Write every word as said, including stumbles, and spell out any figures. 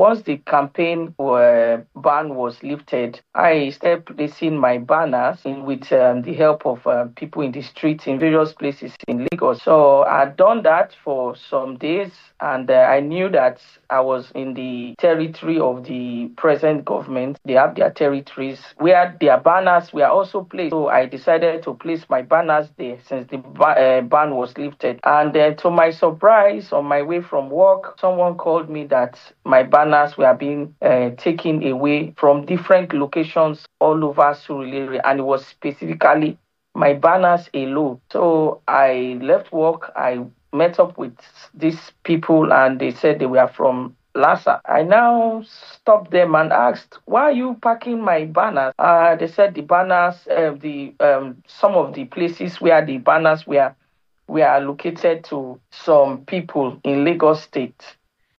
once the campaign uh, ban was lifted, I started placing my banners in with um, the help of uh, people in the streets in various places in Lagos. So I had done that for some days, and uh, I knew that I was in the territory of the present government. They have their territories where their banners were also placed. So I decided to place my banners there since the ba- uh, ban was lifted. And uh, to my surprise, on my way from work, someone called me that my banners were being uh, taken away from different locations all over Surulere, and it was specifically my banners alone. So I left work. I met up with these people, and they said they were from Lassa. I now stopped them and asked, "Why are you packing my banners?" Uh, they said the banners, uh, the um, some of the places where the banners were were allocated to some people in Lagos State.